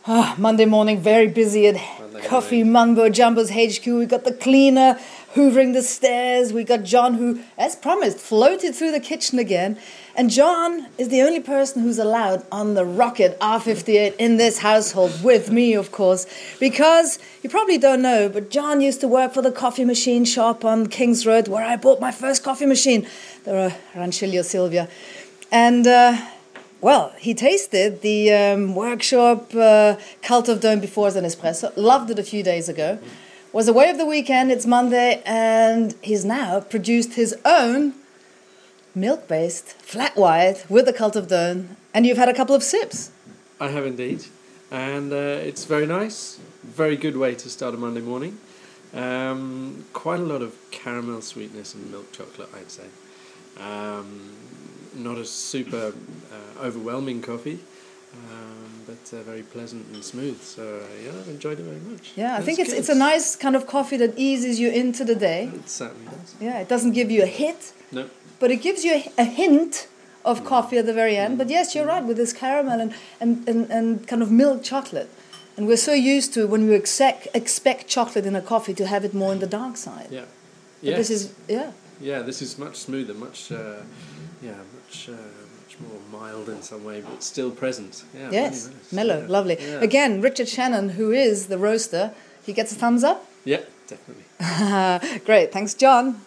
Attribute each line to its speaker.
Speaker 1: Monday morning, very busy at Coffee Mumbo Jumbo's HQ. We got the cleaner hoovering the stairs. We got John, who, as promised, floated through the kitchen again. And John is the only person who's allowed on the rocket R58 in this household, with me, of course, because you probably don't know, but John used to work for the coffee machine shop on King's Road, where I bought my first coffee machine, the Ranchillo Silvia. And well, he tasted the workshop Cult of Dome before as an espresso. Loved it a few days ago. Was away of the weekend. It's Monday, and he's now produced his own milk-based flat white with the Cult of Dome. And you've had a couple of sips.
Speaker 2: I have indeed, and it's very nice. Very good way to start a Monday morning. Quite a lot of caramel sweetness and milk chocolate, I'd say. Not a super overwhelming coffee, but very pleasant and smooth. So yeah, I've enjoyed it very much.
Speaker 1: Yeah, I think it's a nice kind of coffee that eases you into the day.
Speaker 2: It certainly does.
Speaker 1: Yeah, it doesn't give you a hit.
Speaker 2: No.
Speaker 1: But it gives you a hint of coffee at the very end. But yes, you're right, with this caramel and kind of milk chocolate. And we're so used to, when we expect chocolate in a coffee, to have it more on the dark side.
Speaker 2: Yeah.
Speaker 1: But this is,
Speaker 2: Yeah, this is much smoother, much more mild in some way, but still present. Yeah,
Speaker 1: yes,
Speaker 2: really nice.
Speaker 1: mellow,
Speaker 2: Yeah.
Speaker 1: lovely.
Speaker 2: Yeah.
Speaker 1: Again, Richard Shannon, who is the roaster, he gets a thumbs up.
Speaker 2: Yeah, definitely.
Speaker 1: Great, thanks, John.